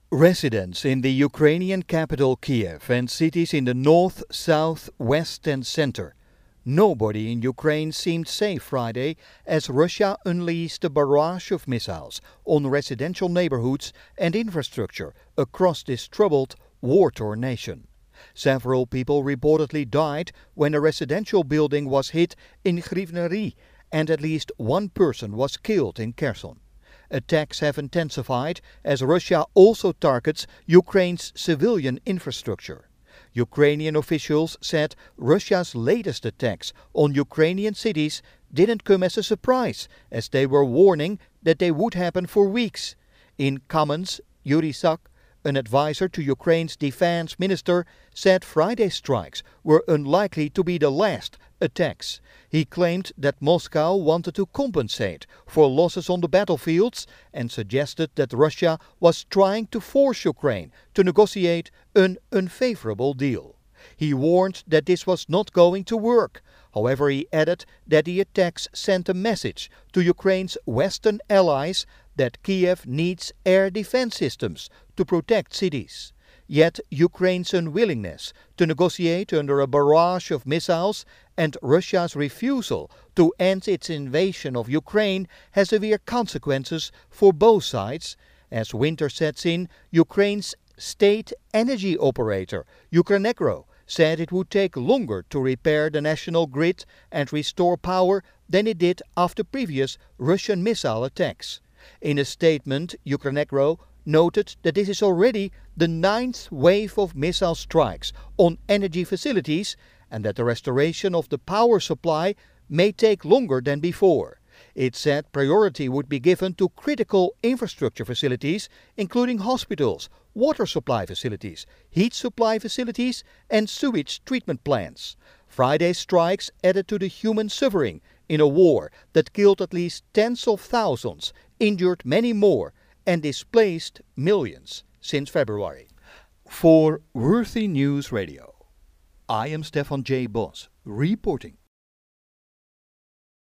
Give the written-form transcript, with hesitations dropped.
Residents in the Ukrainian capital Kiev and cities in the north, south, west and center. Nobody in Ukraine seemed safe Friday as Russia unleashed a barrage of missiles on residential neighborhoods and infrastructure across this troubled, war-torn nation. Several people reportedly died when a residential building was hit in Kryvyi and at least one person was killed in Kherson. Attacks have intensified as Russia also targets Ukraine's civilian infrastructure. Ukrainian officials said Russia's latest attacks on Ukrainian cities didn't come as a surprise, as they were warning that they would happen for weeks. In Kamensk, Yuri Sak, an advisor to Ukraine's defense minister, said Friday's strikes were unlikely to be the last attacks. He claimed that Moscow wanted to compensate for losses on the battlefields and suggested that Russia was trying to force Ukraine to negotiate an unfavorable deal. He warned that this was not going to work. However, he added that the attacks sent a message to Ukraine's Western allies that Kiev needs air defense systems to protect cities. Yet Ukraine's unwillingness to negotiate under a barrage of missiles and Russia's refusal to end its invasion of Ukraine has severe consequences for both sides. As winter sets in, Ukraine's state energy operator, Ukrenegro, said it would take longer to repair the national grid and restore power than it did after previous Russian missile attacks. In a statement, Ukrenegro noted that this is already the 9th wave of missile strikes on energy facilities and that the restoration of the power supply may take longer than before. It said priority would be given to critical infrastructure facilities, including hospitals, water supply facilities, heat supply facilities and sewage treatment plants. Friday's strikes added to the human suffering in a war that killed at least tens of thousands, injured many more and displaced millions since February. For Worthy News Radio, I am Stefan J. Bos, reporting.